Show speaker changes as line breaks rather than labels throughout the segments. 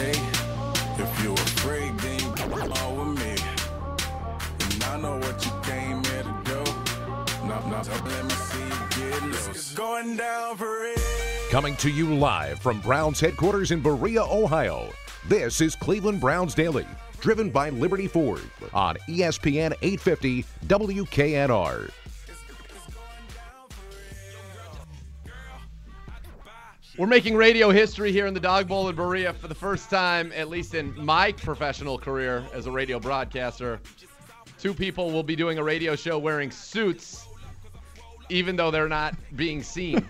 okay. If you're afraid, then you come out with me. And I know what you came here to do. No, so let me see you get loose. It's going down for real.
Coming to you live from Browns headquarters in Berea, Ohio. This is Cleveland Browns Daily, driven by Liberty Ford on ESPN 850 WKNR.
We're making radio history here in the Dog Bowl in Berea for the first time, at least in my professional career as a radio broadcaster. Two people will be doing a radio show wearing suits, even though they're not being seen.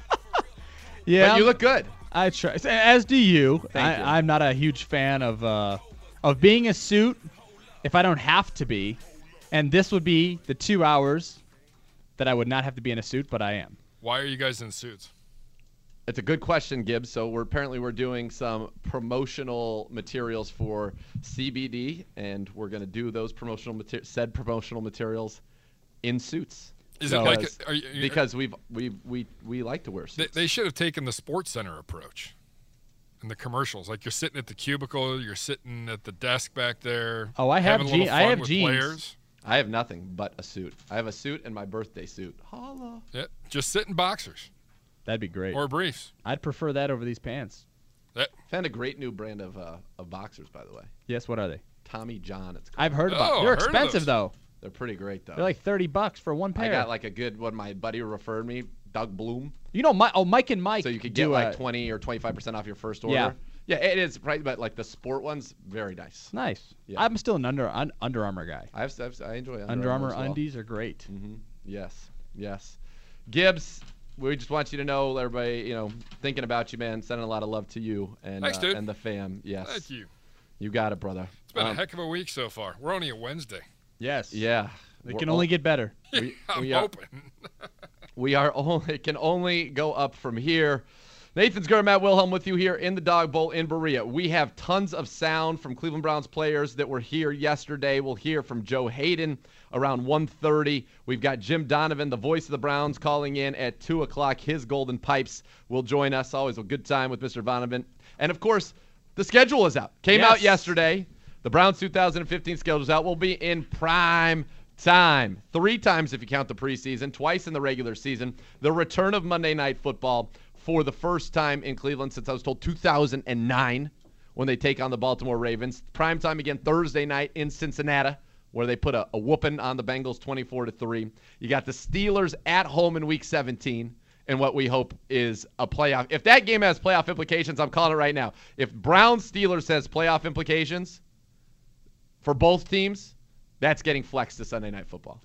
Yeah,
but you look good.
I try, as do you.
Thank you.
I'm not a huge fan of being a suit if I don't have to be, and this would be the 2 hours that I would not have to be in a suit, but I am.
Why are you guys in suits?
It's a good question, Gibbs. So we're doing some promotional materials for CBD, and we're going to do those promotional materials in suits.
Is it like
because we like to wear suits.
They should have taken the Sports Center approach in the commercials. Like you're sitting at the cubicle, you're sitting at the desk back there.
Oh, I have jeans. I have jeans.
Players.
I have nothing but a suit. I have a suit and my birthday suit. Holla.
Yeah, just sit in boxers.
That'd be great.
Or briefs.
I'd prefer that over these pants.
Found a great new brand of boxers, by the way.
Yes, what are they?
Tommy John. It's called.
I've heard about. They're expensive though.
They're pretty great though.
They're like $30 for one pair.
I got like a good one. My buddy referred me, Doug Bloom.
You know, Mike and Mike.
So you could get like 20 or 25% off your first order. Yeah, it is right, but like the sport ones, very nice.
Nice.
Yeah.
I'm still an Under Armour guy.
I enjoy
Under Armour
as well.
undies are great.
Mm-hmm. Yes. Gibbs, we just want you to know, everybody, thinking about you, man, sending a lot of love to you and
Thanks, dude.
and the fam. Yes.
Thank you.
You got it, brother.
It's been a heck of a week so far. We're only a Wednesday.
Yes.
Yeah.
It can only get better.
I'm hoping.
It can only go up from here. Nathan Zger, Matt Wilhelm with you here in the Dog Bowl in Berea. We have tons of sound from Cleveland Browns players that were here yesterday. We'll hear from Joe Hayden around 1:30. We've got Jim Donovan, the voice of the Browns, calling in at 2 o'clock. His Golden Pipes will join us. Always a good time with Mr. Donovan. And, of course, the schedule is out. Came out yesterday. The Browns 2015 schedule is out. We'll be in prime time. 3 times if you count the preseason, twice in the regular season. The return of Monday Night Football for the first time in Cleveland since I was told 2009 when they take on the Baltimore Ravens. Prime time again Thursday night in Cincinnati where they put a whooping on the Bengals 24-3. You got the Steelers at home in Week 17 and what we hope is a playoff. If that game has playoff implications, I'm calling it right now. If Browns-Steelers has playoff implications for both teams, that's getting flexed to Sunday Night Football.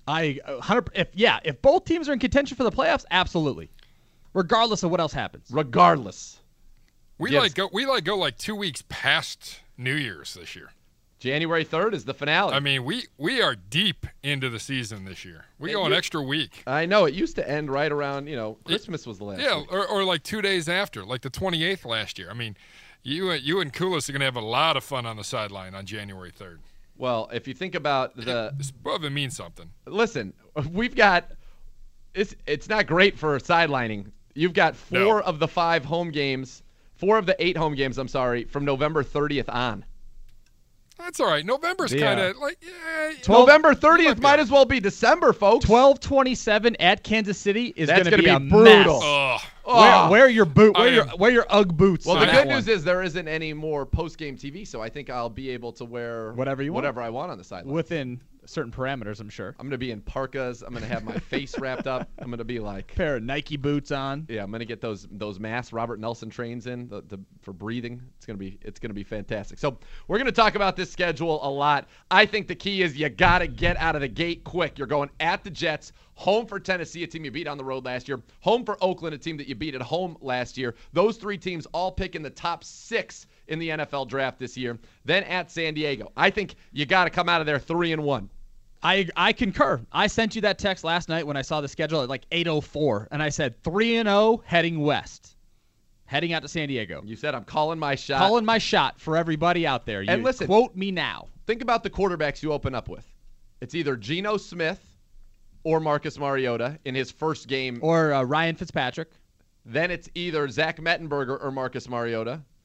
If both teams are in contention for the playoffs, absolutely. Regardless of what else happens.
Regardless.
We go like 2 weeks past New Year's this year.
January 3rd is the finale.
I mean, we are deep into the season this year. We go an extra week.
I know. It used to end right around, Christmas was the last week.
or like 2 days after, like the 28th last year. I mean, you and Koulis are going to have a lot of fun on the sideline on January 3rd.
Well, if you think about
it means something.
Listen, we've got it's not great for sidelining. You've got 4 of the 5 home games, 4 of the 8 home games, from November 30th on.
That's all right. November's kind of like
November 30th might as well be December, folks.
12/27 at Kansas City is going to be a
brutal.
Mess. Wear your boot. Wear your UGG boots.
Well, the good news is there isn't any more post-game TV, so I think I'll be able to wear whatever I want on the sideline.
Within certain parameters, I'm sure.
I'm going to be in parkas. I'm going to have my face wrapped up. I'm going to be like
pair of Nike boots on.
Yeah, I'm going to get those masks Robert Nelson trains in for breathing. It's going to be fantastic. So we're going to talk about this schedule a lot. I think the key is you got to get out of the gate quick. You're going at the Jets, home for Tennessee, a team you beat on the road last year, home for Oakland, a team that you beat at home last year. Those 3 teams all pick in the top 6 in the NFL draft this year. Then at San Diego. I think you got to come out of there 3-1.
I concur. I sent you that text last night when I saw the schedule at like 8:04, and I said 3-0 heading west, heading out to San Diego.
You said I'm calling my shot.
Calling my shot for everybody out there.
And listen,
quote me now.
Think about the quarterbacks you open up with. It's either Geno Smith or Marcus Mariota in his first game.
Or Ryan Fitzpatrick.
Then it's either Zach Mettenberger or Marcus Mariota.
Yep.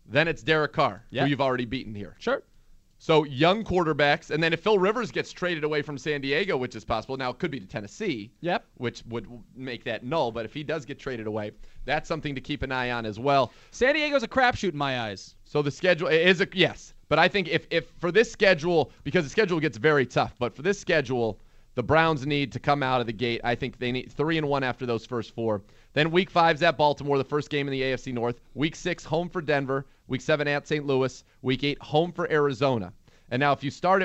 Then it's Derek Carr,
Yeah.
who you've already beaten here.
Sure.
So young quarterbacks, and then if Phil Rivers gets traded away from San Diego, which is possible, now it could be to Tennessee,
Yep.
which would make that null, but if he does get traded away, that's something to keep an eye on as well.
San Diego's a crapshoot in my eyes.
So the schedule is yes, but I think if for this schedule, because the schedule gets very tough, but for this schedule, the Browns need to come out of the gate. I think they need 3-1 after those first 4. Then Week 5's at Baltimore, the first game in the AFC North. Week 6, home for Denver. Week 7 at St. Louis. Week 8, home for Arizona. And now if you start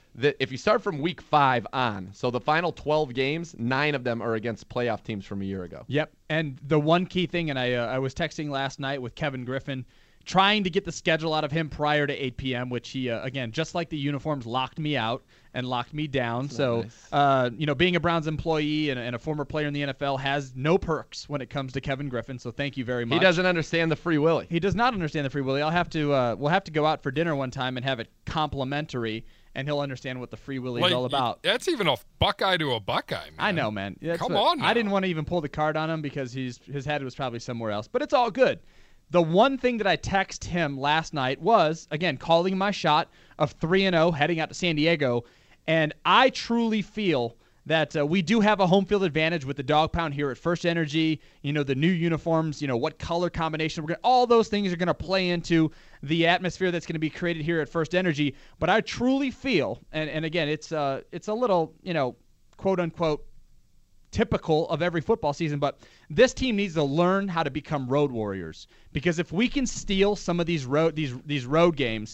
from Week 5 on, so the final 12 games, 9 of them are against playoff teams from a year ago.
Yep. And the one key thing, and I was texting last night with Kevin Griffin, trying to get the schedule out of him prior to 8 p.m., which he, again, just like the uniforms, locked me out and locked me down.
That's
so,
nice.
Being a Browns employee and a former player in the NFL has no perks when it comes to Kevin Griffin, so thank you very much.
He doesn't understand the Free Willy.
He does not understand the Free Willy. We'll have to go out for dinner one time and have it complimentary, and he'll understand what the Free Willy is all about.
That's even a Buckeye to a Buckeye, man.
I know, man.
Come on now.
I didn't want to even pull the card on him because his head was probably somewhere else, but it's all good. The one thing that I texted him last night was, again, calling my shot of 3-0 heading out to San Diego, and I truly feel that we do have a home field advantage with the dog pound here at First Energy, the new uniforms, what color combination all those things are going to play into the atmosphere that's going to be created here at First Energy, but I truly feel, and again, it's a little, quote unquote, typical of every football season, but this team needs to learn how to become road warriors, because if we can steal some of these road games,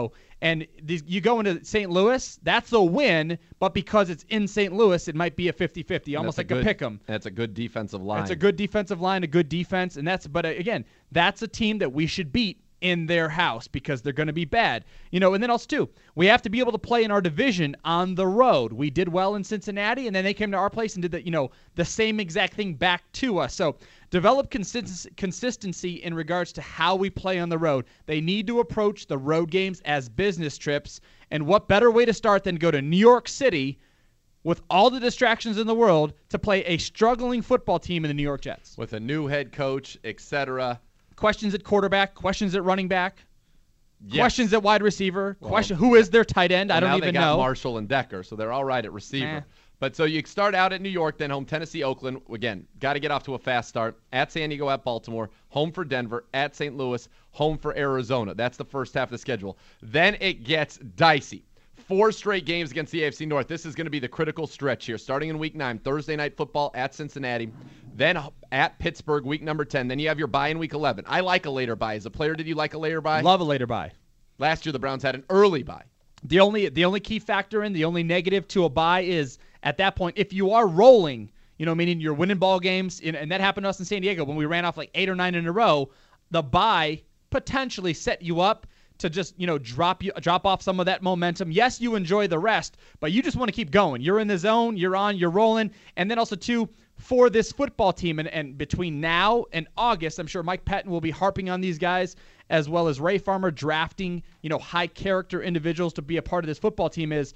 and you go into St. Louis, that's a win, but because it's in St. Louis, it might be a 50-50, almost like a pick 'em.
That's a good defensive line.
It's a good defensive line, a good defense, and but again, that's a team that we should beat in their house because they're going to be bad. And then also, too, we have to be able to play in our division on the road. We did well in Cincinnati, and then they came to our place and did the same exact thing back to us. So develop consistency in regards to how we play on the road. They need to approach the road games as business trips, and what better way to start than go to New York City with all the distractions in the world to play a struggling football team in the New York Jets.
With a new head coach, etc.
Questions at quarterback, questions at running back,
Yes.
questions at wide receiver, who is their tight end? I don't even
know. Now they got
know.
Marshall and Decker, so they're all right at receiver. But so you start out at New York, then home Tennessee, Oakland. Again, got to get off to a fast start. At San Diego, at Baltimore, home for Denver, at St. Louis, home for Arizona. That's the first half of the schedule. Then it gets dicey. 4 straight games against the AFC North. This is going to be the critical stretch here. Starting in Week 9, Thursday Night Football at Cincinnati. Then at Pittsburgh, week number 10. Then you have your bye in Week 11. I like a later bye. As a player, did you like a later bye?
Love a later bye.
Last year, the Browns had an early bye.
The only key factor the only negative to a bye is, at that point, if you are rolling, meaning you're winning ball games, and that happened to us in San Diego when we ran off like 8 or 9 in a row, the bye potentially set you up to just, drop off some of that momentum. Yes, you enjoy the rest, but you just want to keep going. You're in the zone, you're on, you're rolling. And then also, too, for this football team, and between now and August, I'm sure Mike Pettin will be harping on these guys, as well as Ray Farmer drafting, high-character individuals to be a part of this football team is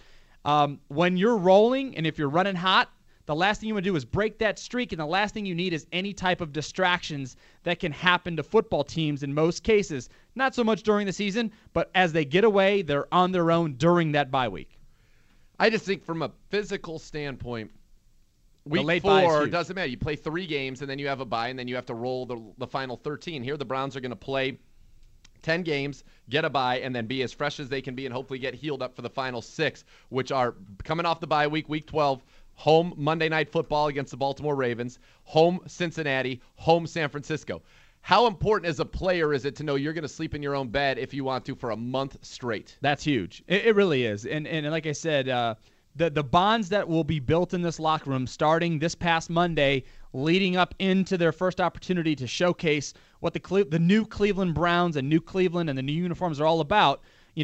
when you're rolling and if you're running hot, the last thing you want to do is break that streak, and the last thing you need is any type of distractions that can happen to football teams in most cases. Not so much during the season, but as they get away, they're on their own during that bye week.
I just think from a physical standpoint,
Week
4 doesn't matter. You play 3 games, and then you have a bye, and then you have to roll the final 13. Here, the Browns are going to play 10 games, get a bye, and then be as fresh as they can be and hopefully get healed up for the final 6, which are coming off the bye week, week 12, home Monday Night Football against the Baltimore Ravens, home Cincinnati, home San Francisco. How important as a player is it to know you're going to sleep in your own bed if you want to for a month straight?
That's huge. It really is. And like I said, the bonds that will be built in this locker room starting this past Monday, leading up into their first opportunity to showcase what the new Cleveland Browns and New Cleveland and the new uniforms are all about,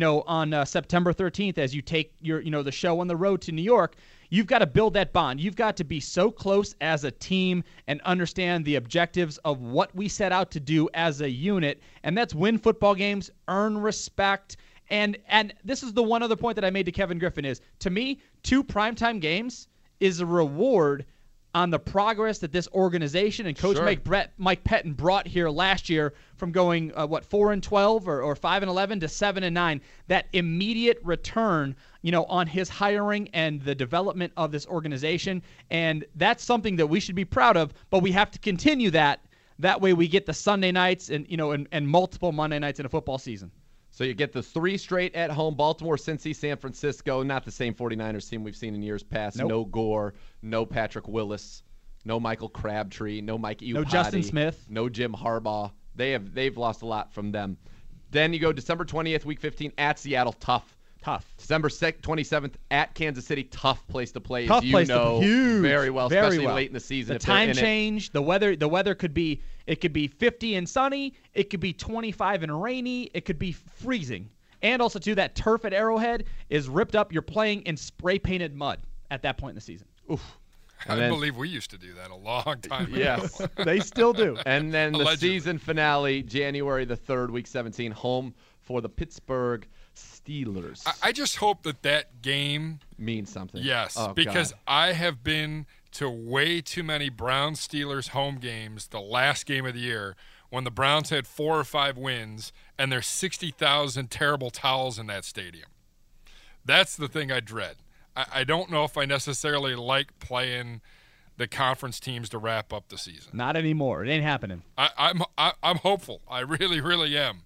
on September 13th as you take your, the show on the road to New York. You've got to build that bond. You've got to be so close as a team and understand the objectives of what we set out to do as a unit, and that's win football games, earn respect. And this is the one other point that I made to Kevin Griffin is, to me, 2 primetime games is a reward on the progress that this organization and Coach Mike Pettin brought here last year from going 4-12 or 5-11 to 7-9. That immediate return, on his hiring and the development of this organization, and that's something that we should be proud of. But we have to continue that. That way, we get the Sunday nights and multiple Monday nights in a football season.
So you get the 3 straight at home: Baltimore, Cincy, San Francisco. Not the same 49ers team we've seen in years past.
Nope.
No Gore, no Patrick Willis, no Michael Crabtree, no Mike Iupati,
no Justin Smith,
no Jim Harbaugh. They've lost a lot from them. Then you go December 20th, Week 15 at Seattle, tough. December 27th at Kansas City, tough place to play.
Tough place to play. Huge.
Very well,
Very
especially
well.
late in the season.
The time change, the weather could be 50 and sunny, it could be 25 and rainy, it could be freezing. And also, too, that turf at Arrowhead is ripped up. You're playing in spray-painted mud at that point in the season.
Oof.
I believe we used to do that a long time ago.
Yes.
They still do.
And then the
Allegedly.
season finale, January the 3rd, Week 17, home for the Pittsburgh Steelers.
I just hope that game
means something.
Yes,
Oh,
because
God.
I have been to way too many Browns-Steelers home games the last game of the year when the Browns had 4 or 5 wins and there's 60,000 terrible towels in that stadium. That's the thing I dread. I don't know if I necessarily like playing the conference teams to wrap up the season.
Not anymore. It ain't happening.
I'm hopeful. I really, really am.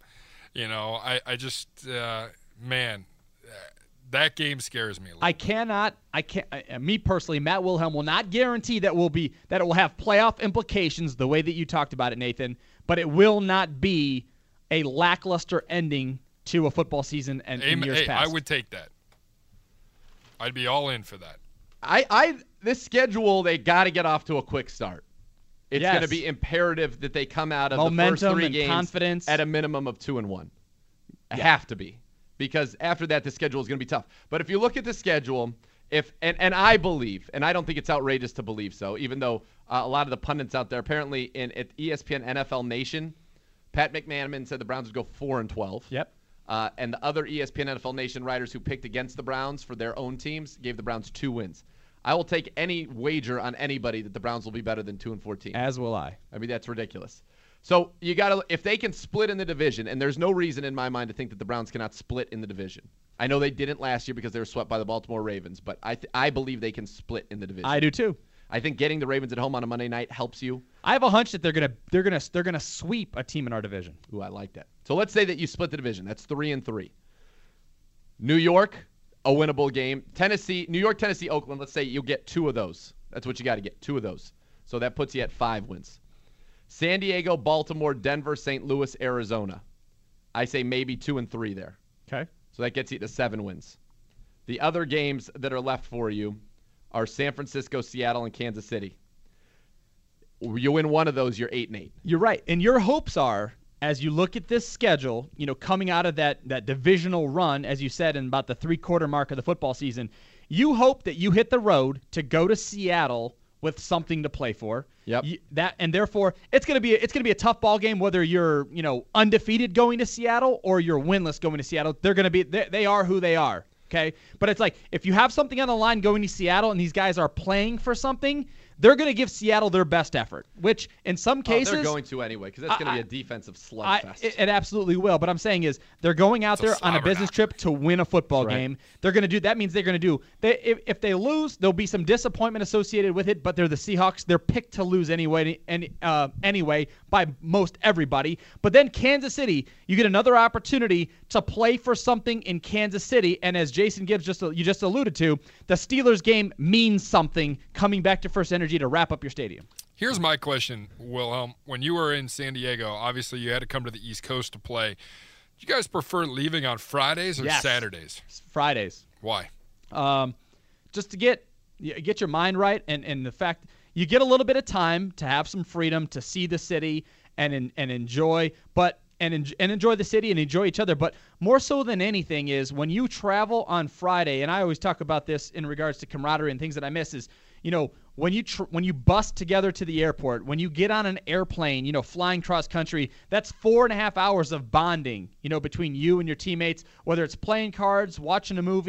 I just man, that game scares me a little.
Me personally, Matt Wilhelm will not guarantee that it will have playoff implications the way that you talked about it, Nathan, but it will not be a lackluster ending to a football season and in years past.
I would take that. I'd be all in for that.
This schedule, they got to get off to a quick start. It's
Yes.
going to be imperative that they come out of
Momentum
the first 3
and
games
confidence.
at a minimum of 2-1. Have to be, because after that the schedule is going to be tough. But if you look at the schedule, and I believe, and I don't think it's outrageous to believe so, even though a lot of the pundits out there apparently at ESPN NFL Nation, Pat McManaman said the Browns would go 4-12.
Yep.
And the other ESPN NFL Nation writers who picked against the Browns for their own teams gave the Browns 2 wins. I will take any wager on anybody that the Browns will be better than 2-14.
As will I.
I mean, that's ridiculous. So you got to, if they can split in the division, and there's no reason in my mind to think that the Browns cannot split in the division. I know they didn't last year because they were swept by the Baltimore Ravens, but I believe they can split in the division.
I do too.
I think getting the Ravens at home on a Monday night helps you.
I have a hunch that they're gonna sweep a team in our division.
Ooh, I like that. So let's say that you split the division. That's 3-3. New York, a winnable game. Tennessee, New York, Tennessee, Oakland. Let's say you'll get 2 of those. That's what you got to get, 2 of those. So that puts you at 5 wins. San Diego, Baltimore, Denver, St. Louis, Arizona. I say maybe 2-3 there.
Okay.
So that gets you to 7 wins. The other games that are left for you are San Francisco, Seattle, and Kansas City. You win one of those, you're 8-8.
You're right. And your hopes are, as you look at this schedule, coming out of that divisional run, as you said, in about the 3-quarter mark of the football season, you hope that you hit the road to go to Seattle with something to play for.
Yep.
And therefore it's going to be a tough ball game whether you're, undefeated going to Seattle or you're winless going to Seattle. They are who they are. Okay? But it's like if you have something on the line going to Seattle and these guys are playing for something, they're going to give Seattle their best effort, which in some cases
they're going to anyway because that's going to be a defensive slugfest.
It absolutely will. But I'm saying is they're going out there on a business trip to win a football game. They're going to do that means they're going to do if they lose, there'll be some disappointment associated with it. But they're the Seahawks. They're picked to lose anyway. Anyway, by most everybody. But then Kansas City, you get another opportunity to play for something in Kansas City. And as Jason Gibbs you just alluded to, the Steelers game means something coming back to First Energy to wrap up your stadium.
Here's my question, Wilhelm. When you were in San Diego, obviously you had to come to the East Coast to play. Do you guys prefer leaving on Fridays or Saturdays?
Fridays.
Why?
Just to get your mind right, and the fact you get a little bit of time to have some freedom to see the city and enjoy, enjoy the city and enjoy each other. But more so than anything is when you travel on Friday, and I always talk about this in regards to camaraderie and things that I miss is, when you bus together to the airport, when you get on an airplane, flying cross country, that's 4.5 hours of bonding, between you and your teammates, whether it's playing cards, watching a movie,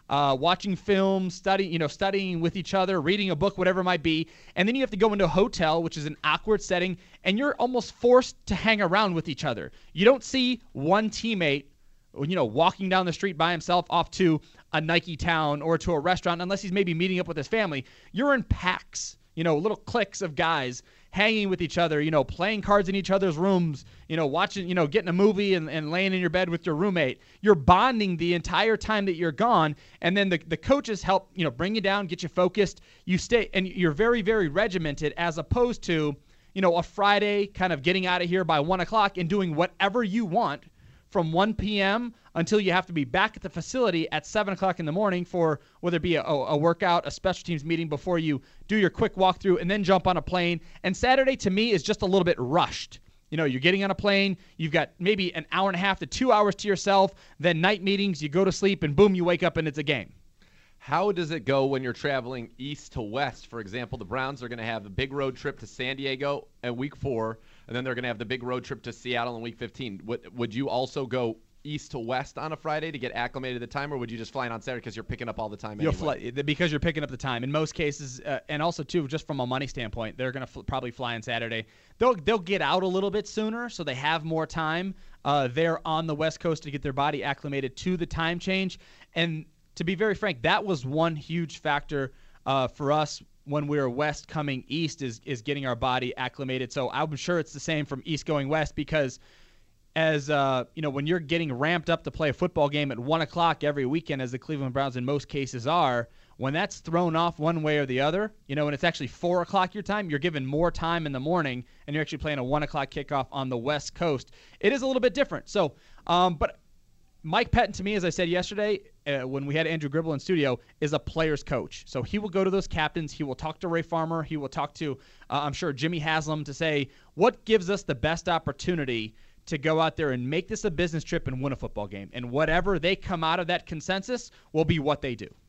watching film, studying with each other, reading a book, whatever it might be. And then you have to go into a hotel, which is an awkward setting, and you're almost forced to hang around with each other. You don't see one teammate, walking down the street by himself off to a Nike Town or to a restaurant, unless he's maybe meeting up with his family. You're in packs, little cliques of guys hanging with each other, playing cards in each other's rooms, watching, getting a movie and laying in your bed with your roommate. You're bonding the entire time that you're gone, and then the coaches help, bring you down, get you focused. You stay, and you're very, very regimented, as opposed to, a Friday kind of getting out of here by 1 o'clock and doing whatever you want from 1 p.m. until you have to be back at the facility at 7 o'clock in the morning for whether it be a workout, a special teams meeting before you do your quick walkthrough and then jump on a plane. And Saturday, to me, is just a little bit rushed. You're getting on a plane, you've got maybe an hour and a half to 2 hours to yourself, then night meetings, you go to sleep, and boom, you wake up and it's a game.
How does it go when you're traveling east to west? For example, the Browns are going to have a big road trip to San Diego at week 4, and then they're going to have the big road trip to Seattle in week 15. Would you also go east to west on a Friday to get acclimated to the time, or would you just fly in on Saturday because you're picking up all the time anyway?
Because you're picking up the time. In most cases, and also, too, just from a money standpoint, they're going to probably fly on Saturday. They'll get out a little bit sooner, so they have more time there on the West Coast to get their body acclimated to the time change. And to be very frank, that was one huge factor for us when we were west coming east is getting our body acclimated. So I'm sure it's the same from east going west, because as when you're getting ramped up to play a football game at 1 o'clock every weekend, as the Cleveland Browns in most cases are, when that's thrown off one way or the other, when it's actually 4 o'clock your time, you're given more time in the morning, and you're actually playing a 1 o'clock kickoff on the West Coast. It is a little bit different. So, but Mike Pettine, to me, as I said yesterday, when we had Andrew Gribble in studio, is a player's coach. So he will go to those captains. He will talk to Ray Farmer. He will talk to, I'm sure, Jimmy Haslam to say, what gives us the best opportunity to go out there and make this a business trip and win a football game. And whatever they come out of that consensus will be what they do.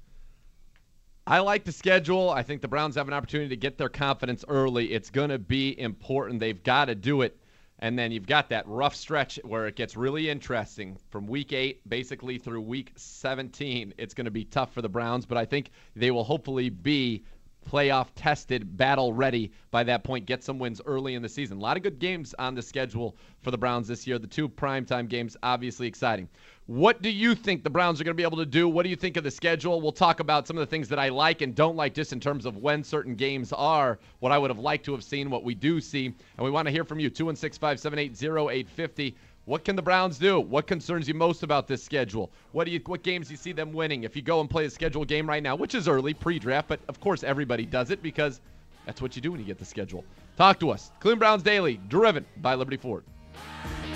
I like the schedule. I think the Browns have an opportunity to get their confidence early. It's going to be important. They've got to do it. And then you've got that rough stretch where it gets really interesting from week 8 basically through week 17. It's going to be tough for the Browns, but I think they will hopefully be playoff tested, battle ready by that point, get some wins early in the season. A lot of good games on the schedule for the Browns this year. The 2 primetime games, obviously exciting. What do you think the Browns are going to be able to do? What do you think of the schedule? We'll talk about some of the things that I like and don't like just in terms of when certain games are, what I would have liked to have seen, what we do see. And we want to hear from you, 216-578-0850. What can the Browns do? What concerns you most about this schedule? What games do you see them winning? If you go and play a scheduled game right now, which is early, pre-draft, but of course everybody does it because that's what you do when you get the schedule. Talk to us. Cleveland Browns Daily, driven by Liberty Ford.